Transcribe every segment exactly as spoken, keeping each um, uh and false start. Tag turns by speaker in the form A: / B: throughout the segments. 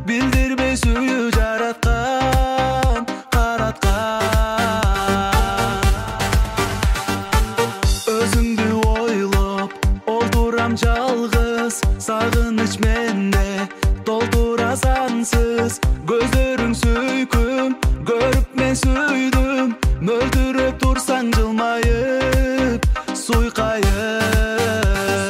A: билдирбей сүйүү жараткан, караткан. Өзүңдү ойлоп олтурам жалгыз, сагыныч менде толтура сансыз. Көздөрүң сүйкүм, көрүп мен сүйдүм, мөлдүрөп турсаң жылмайып, суйкайып.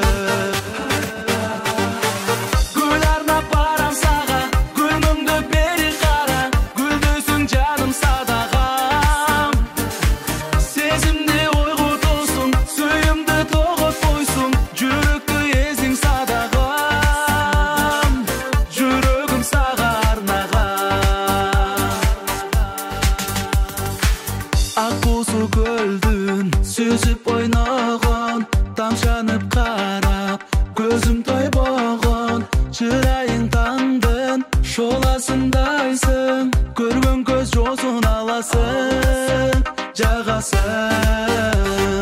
A: Гүл арнап барам сага, күнүңдү бери кара, гүлдөсүң жаным садагам. Сезимди ойгутуусуң, сүйүмдү тоготпойсуң, жүрөктү эзиң садагам. Жүрөгүм сага арнаган. Ак буусу көлдүн сүзүп ойногон, тамшанып карап көзүм тойбогон. Чырайың таңдын шоласындайсың, көргөн көз жоосун аласың, жагасың.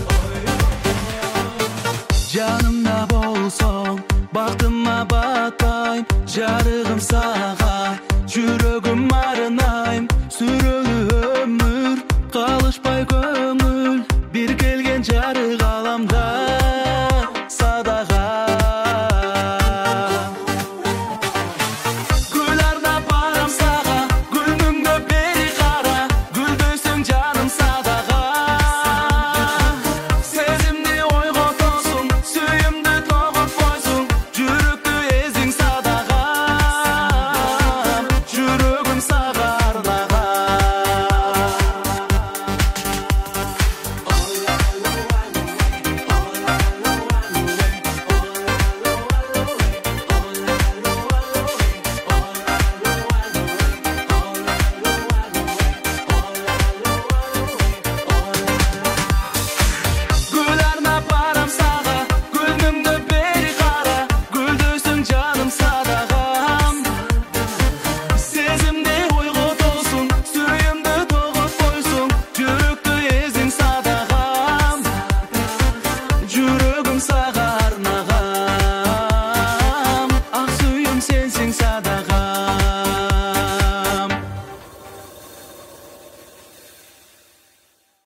A: Жанымда болсоң, бактыма батпайм, жарыгым сага, жүрөгүм